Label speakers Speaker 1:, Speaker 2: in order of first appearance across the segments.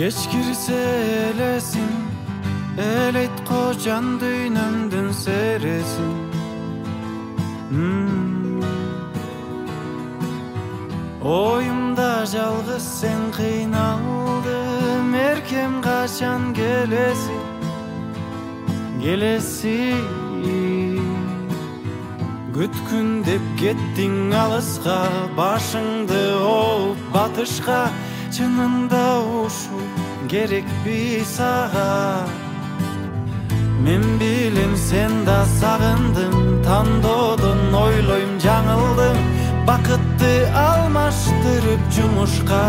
Speaker 1: Geç kirse elesin, eleyt kocan düynümdün seresin. Oyumda жалғыз sen kıynaldım, erkem kaçan gelesi. Gütkün dep kettin alısqa, başыңды оп батышқа. Чынында ушу керек би сага. Мен билем sen да сагындың, тандоодон ойлойм жаңылдым. Бакытты алмаштырып жумушка.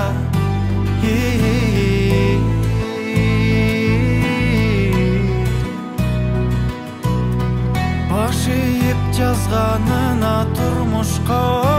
Speaker 1: Баш ийип жазганына турмушка.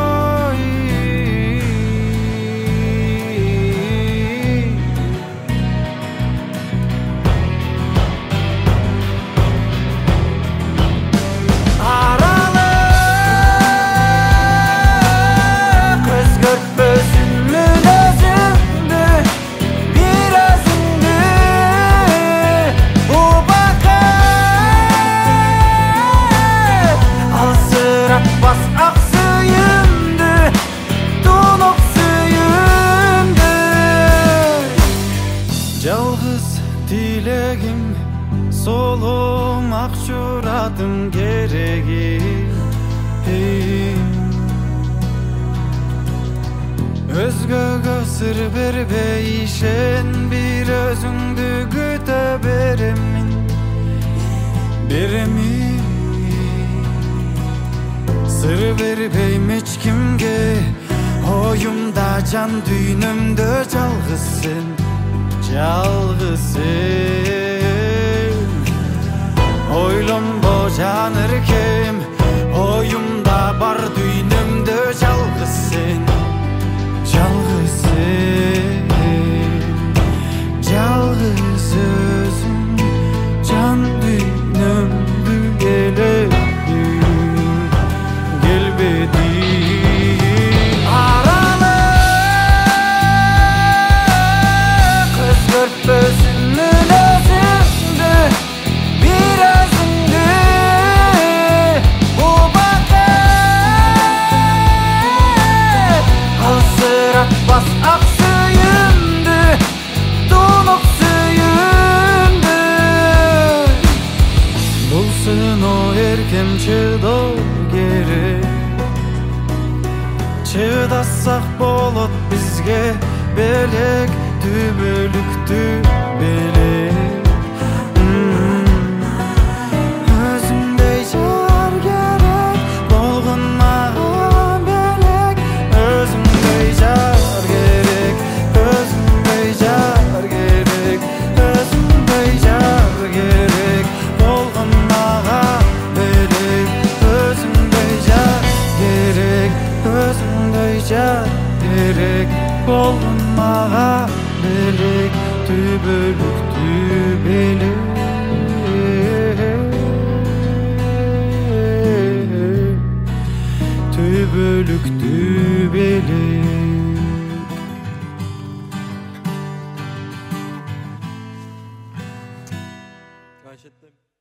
Speaker 1: Жалғыз тілегім, солым ақ журатым керегім. Өзгөгө сыр бербей ишен, бир өзүңдү күтө беремин. Сыр бербейм эч кимге, оюмда жан дүйнөмдө жалгыз сен. Ойлонбо жан эркем, оюмда бар дүйнөмдө жалгыз сен. Жалгыз өзүң, жан дүйнөмдү келбеди. Эркем чыдоо керек, чыдассак болот бизге белек, түбөлүктү белек. Өзүңдөй жар керек, болгон мага белек. Өзүңдөй жар керек, өзүңдөй жар керек. Өзүңдөй жар керек, болгон мага. Өзүңдөй жар керек, болгон мага белек, түбөлүктү белек. Түбөлүктү белек.